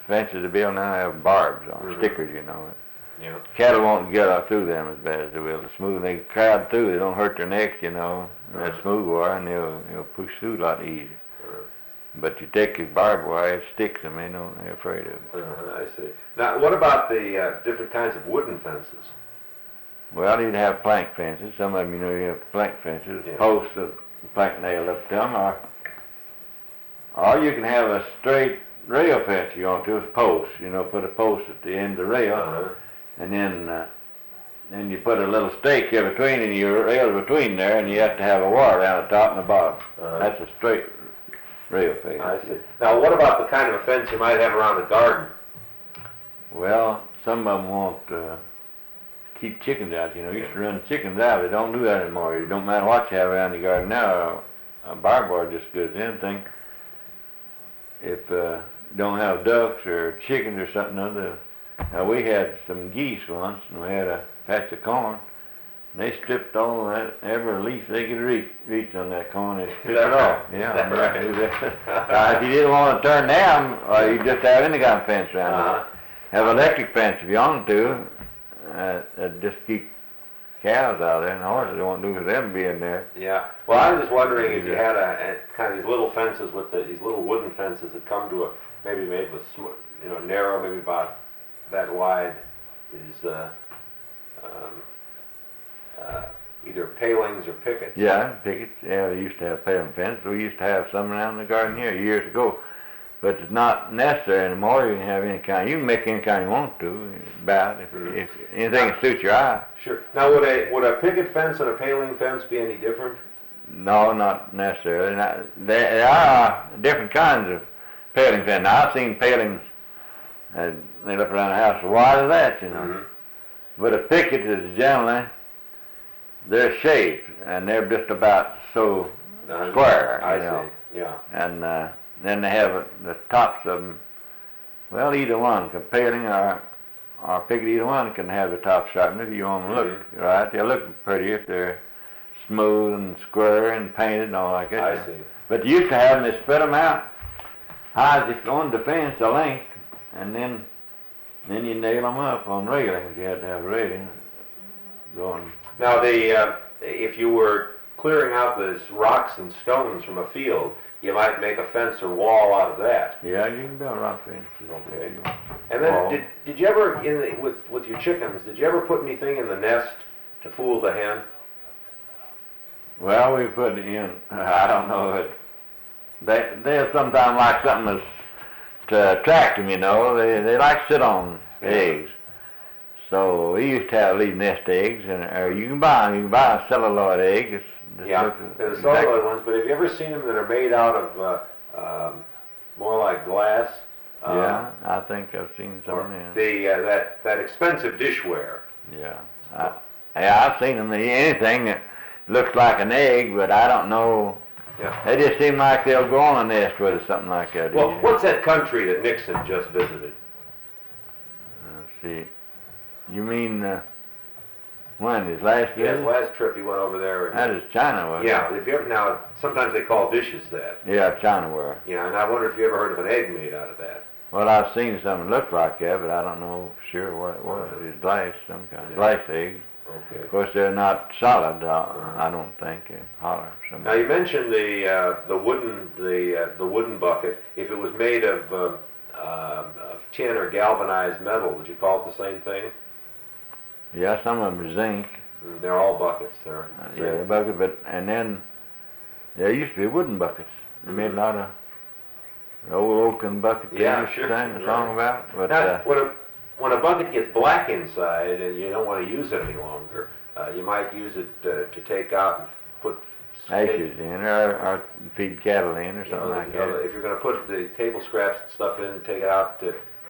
fences they build now have barbs on, stickers, you know. Yeah. Cattle won't get out through them as bad as they will. The smooth, they crowd through, they don't hurt their necks, you know. That smooth wire, and they'll push through a lot easier. But you take his barbed wire, it sticks them, they're afraid of it. I see. Now, what about the different kinds of wooden fences? Well, you'd have plank fences. Some of them, you have plank fences, posts with plank nailed up to them, or you can have a straight rail fence you want to, with posts. Put a post at the end of the rail, and then you put a little stake in between, and your rail between there, and you have to have a wire down the top and the bottom. That's a straight rail fence. I see. Now, what about the kind of a fence you might have around the garden? Well, some of them won't keep chickens out. You used to run chickens out. They don't do that anymore. It don't matter what you have around the garden now. A barbed wire just as good as anything. If don't have ducks or chickens or something other. Now we had some geese once, and we had a patch of corn. And they stripped all that, every leaf they could reach on that corn. They stripped it off. Yeah, right. If you didn't want to turn down, or you just have any kind of fence around it. Have electric fence if you want to. That'd just keep cows out there, and horses they won't do with them being there. Yeah. Well, I was just wondering if you had a kind of these little fences with these little wooden fences that come to maybe made with narrow, maybe about that wide, is either palings or pickets. Yeah, pickets. Yeah, they used to have paling fences. We used to have some around the garden here years ago. But it's not necessary anymore. You can have any kind. You can make any kind you want to. About if anything that suits your eye. Sure. Now, would a picket fence and a paling fence be any different? No, not necessarily. There are different kinds of paling fence. Now, I've seen palings. They look around the house. Why is that? But a picket is generally they're shaped and they're just about so square. I see. Yeah. And then they have the tops of them. Well, either one, paling or picket, either one can have the top sharpened if you want them to look right. They'll look pretty if they're smooth and square and painted and all like that. I see. But you used to have them, they spread them out high as if on the fence, a length, and then you nail them up on railings. You had to have a railing going. Now, if you were clearing out those rocks and stones from a field, you might make a fence or wall out of that. Yeah, you can build rock fences. Okay. And then, did you ever, with your chickens, did you ever put anything in the nest to fool the hen? Well, we put in, I don't know, they sometimes like something to attract them, They like to sit on eggs. So we used to have these nest eggs, or you can buy them. You can buy a celluloid egg. They're the celluloid ones, but have you ever seen them that are made out of more like glass? Yeah, I think I've seen some of them. That expensive dishware. Yeah, I've seen them. Anything that looks like an egg, but I don't know. Yeah. They just seem like they'll go on a nest with it, something like that. Well, what's that country that Nixon just visited? Let's see. You mean when his last visit? Yeah, his last trip he went over there. That is China, wasn't it? Yeah. If you ever, now sometimes they call dishes that. Yeah, China ware. Yeah, and I wonder if you ever heard of an egg made out of that. Well, I've seen something that looked like that, but I don't know for sure what it was. It's glass, some kind of glass eggs. Okay. Of course, they're not solid. I don't think. Hollow. Now you mentioned the wooden bucket. If it was made of tin or galvanized metal, would you call it the same thing? Yeah, some of them are zinc. They're all buckets. Yeah, they're buckets, and then there used to be wooden buckets. They made a lot of the old oaken bucket. Yeah, sure. Sang a song about. But now, when a bucket gets black inside and you don't want to use it any longer, you might use it to take out and put ashes in, or feed cattle in, or something like that. If you're going to put the table scraps and stuff in and take it out to